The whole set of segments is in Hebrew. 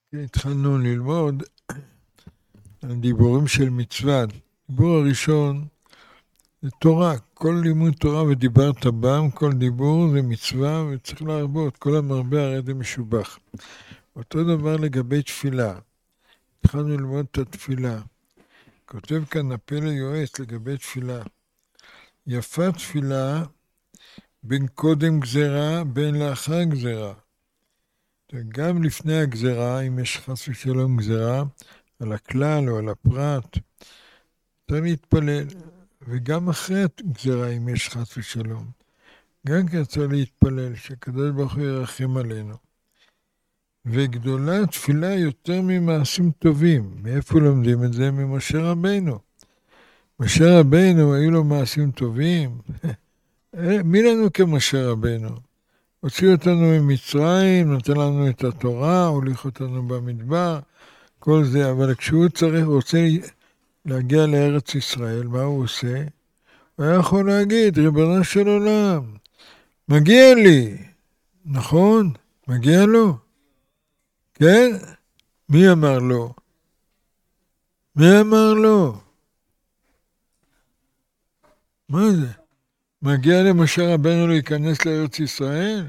התחלנו ללמוד על דיבורים של מצווה. דיבור הראשון זה תורה. כל לימוד תורה ודיברת בם, כל דיבור זה מצווה וצריך להרבות. כל המרבה הרי זה משובח. אותו דבר לגבי תפילה. התחלנו ללמוד את התפילה. כותב כאן הפלא יועץ לגבי תפילה. יפה תפילה בין קודם גזרה, בין לאחר גזרה. גם לפני הגזרה, אם יש חס ושלום גזרה, על הכלל או על הפרט, צריך להתפלל. וגם אחרי הגזרה, אם יש חס ושלום, גם כן צריך להתפלל, שהקדוש ברוך הוא ירחם עלינו. וגדולה תפילה יותר ממעשים טובים. מאיפה לומדים את זה? ממשה רבינו. משה רבינו, היו לו מעשים טובים. מי לנו כמשה רבינו? הוציא אותנו ממצרים, נתן לנו את התורה, הוליך אותנו במדבר, כל זה, אבל כשהוא רוצה להגיע לארץ ישראל, מה הוא עושה? הוא היה יכול להגיד, ריבונו של עולם, מגיע לי, נכון? מגיע לו? כן? מי אמר לו? מי אמר לו? מה זה? מגיע למשה רבנו להיכנס לארץ ישראל?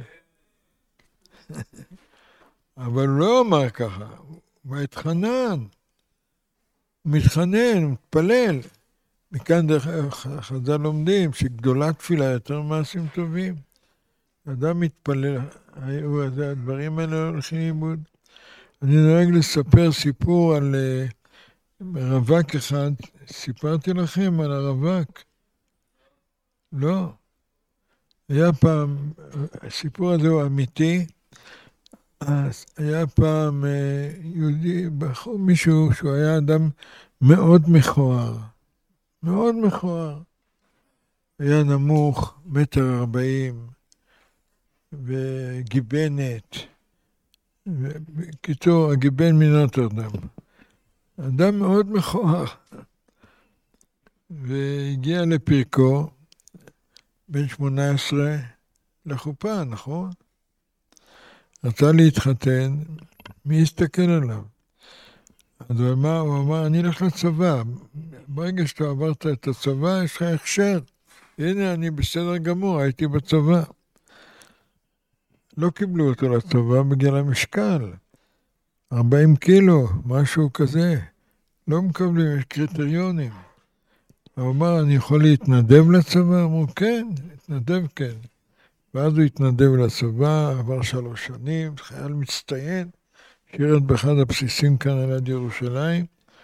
אבל הוא לא אמר ככה, הוא התחנן. הוא מתחנן, הוא מתפלל. מכאן חז"ל לומדים שגדולה תפילה יותר מעשים טובים. אדם מתפלל, הדברים האלה הולכים לאיבוד. אני נוהג לספר סיפור על רווק אחד. סיפרתי לכם על הרווק? לא. היה פעם, הסיפור הזה הוא אמיתי. היה פעם יהודי, מישהו שהוא היה אדם מאוד מכוער. מאוד מכוער. היה נמוך, 1.40 מטר, וגיבנת. בקיצור, הגיבן מנוטרדם. אדם מאוד מכוער. והגיע לפרקו, בן 18, לחופה, נכון? רצה להתחתן, מי הסתכל עליו? אז הוא אמר, אני אלך לצבא. ברגע שאתה עברת את הצבא, יש לך הכשר. הנה, אני בסדר גמור, הייתי בצבא. לא קיבלו אותו לצבא בגלל המשקל. 40 קילו, משהו כזה. לא מקבלים, יש קריטריונים. הוא אמר, אני יכול להתנדב לצבא? אמרו, כן, להתנדב כן. ואז הוא התנדב לצבא, עבר 3 שנים, חייל מצטיין, שירת באחד הבסיסים כאן על יד ירושלים.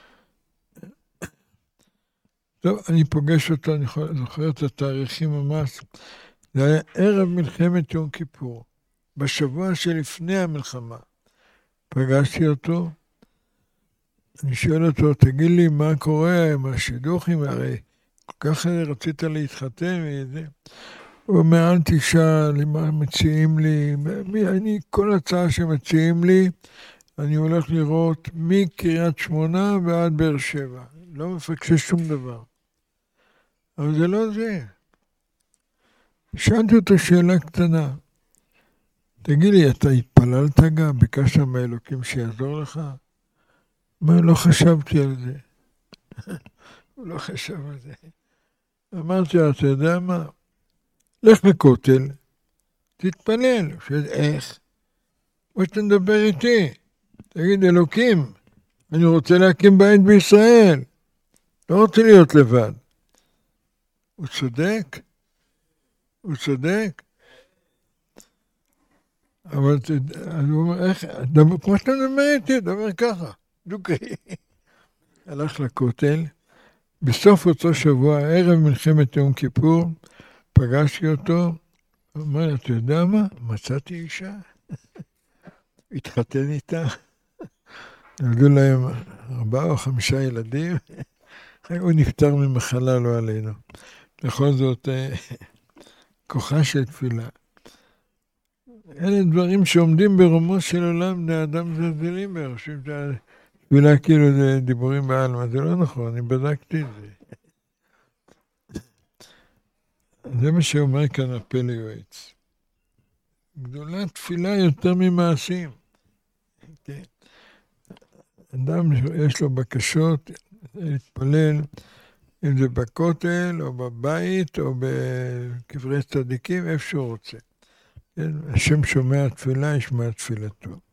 טוב, אני פוגש אותו, אני זוכר את התאריכים ממש. זה היה ערב מלחמת יום כיפור, בשבוע שלפני המלחמה. פגשתי אותו, אני שואל אותו, תגיד לי מה קורה עם השידוכים, הרי כל כך רצית להתחתן וזה. הוא אומר, אל תשאל מה מציעים לי, כל הצעה שמציעים לי, אני הולך לראות מקריית שמונה ועד באר שבע. לא מפקשש שום דבר. אבל זה לא זה. שאלתי אותו שאלה קטנה. תגיד לי, אתה התפללת גם? ביקשת מהאלוקים שיעזור לך? אומר, לא חשבתי על זה. הוא לא חשב על זה. אמרתי לו, אתה יודע מה? לך לכותל, תתפלל. איך? כמו שאתה מדבר איתי. תגיד, אלוקים, אני רוצה להקים בית בישראל. לא רוצה להיות לבד. הוא צודק. הוא צודק. אבל הוא אומר, איך? כמו שאתה מדבר איתי, דבר ככה. דוקי. הלך לכותל. בסוף אותו שבוע, ערב מלחמת יום כיפור, פגשתי אותו. הוא אומר, אתה יודע מה? מצאתי אישה. התחתן איתה. נולדו להם 4 או 5 ילדים. הוא נפטר ממחלה, לא עלינו. בכל זאת, כוחה של תפילה. אלה דברים שעומדים ברומו של עולם, בני אדם זלזלים בהם. חושבים שהתפילה כאילו זה דיבורים בעלמא. זה לא נכון, אני בדקתי את זה. זה מה שאומר כאן הפלא גדולה תפילה יותר ממעשים. כן. אדם יש לו בקשות להתפלל, אם זה בכותל, או בבית, או בקברי צדיקים, איפה שהוא רוצה. כן? השם שומע תפילה, ישמע תפילתו.